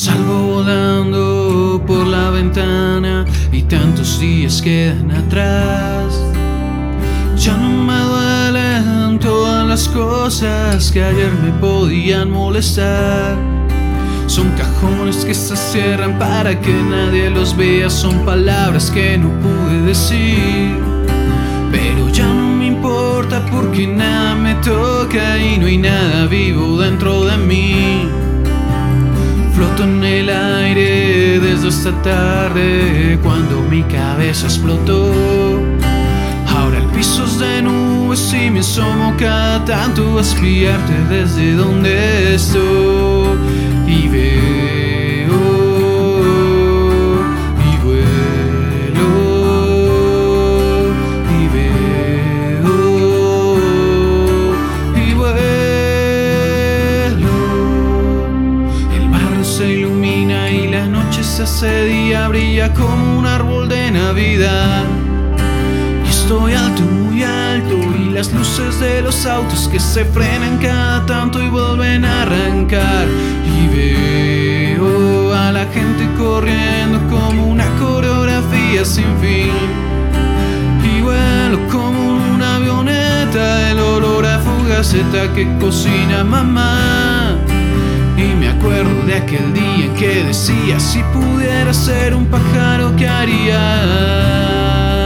Salgo volando por la ventana y tantos días quedan atrás. Ya no me duelen todas las cosas que ayer me podían molestar. Son cajones que se cierran para que nadie los vea. Son palabras que no pude decir, pero ya no me importa porque nada me toca y no hay nada vivo dentro de mí. Floto en el aire desde esta tarde cuando mi cabeza explotó. Ahora el piso es de nubes y me asomo cada tanto a espiarte desde donde estoy. Y veo y vuelo y veo y vuelo. El barrio se ilumina y la noche se hace día, brilla como un árbol de Navidad. Estoy alto, muy alto, y las luces de los autos que se frenan cada tanto y vuelven a arrancar. Y veo a la gente corriendo como una coreografía sin fin. Y vuelo como una avioneta, el olor a fugaceta que cocina mamá. Y me acuerdo de aquel día en que decía: si pudiera ser un pájaro, ¿qué haría?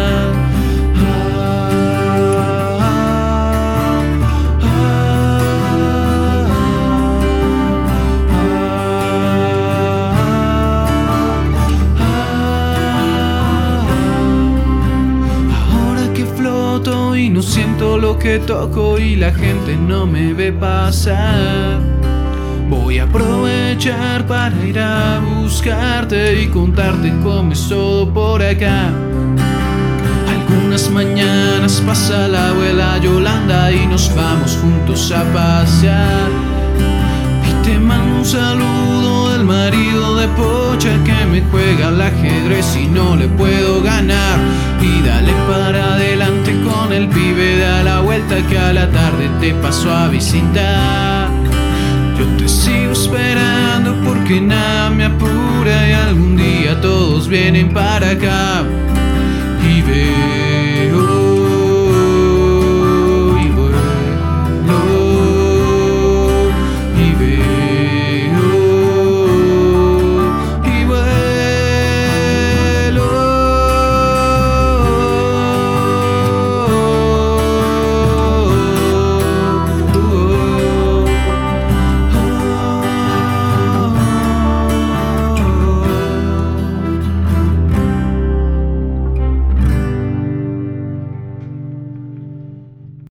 Y no siento lo que toco y la gente no me ve pasar. Voy a aprovechar para ir a buscarte y contarte cómo es todo por acá. Algunas mañanas pasa la abuela Yolanda y nos vamos juntos a pasear. Y te mando un saludo del marido de Pocha que me juega al ajedrez y no le puedo ganar. Y dale para adelante con el pibe, da la vuelta que a la tarde te paso a visitar. Yo te sigo esperando porque nada me apura y algún día todos vienen para acá.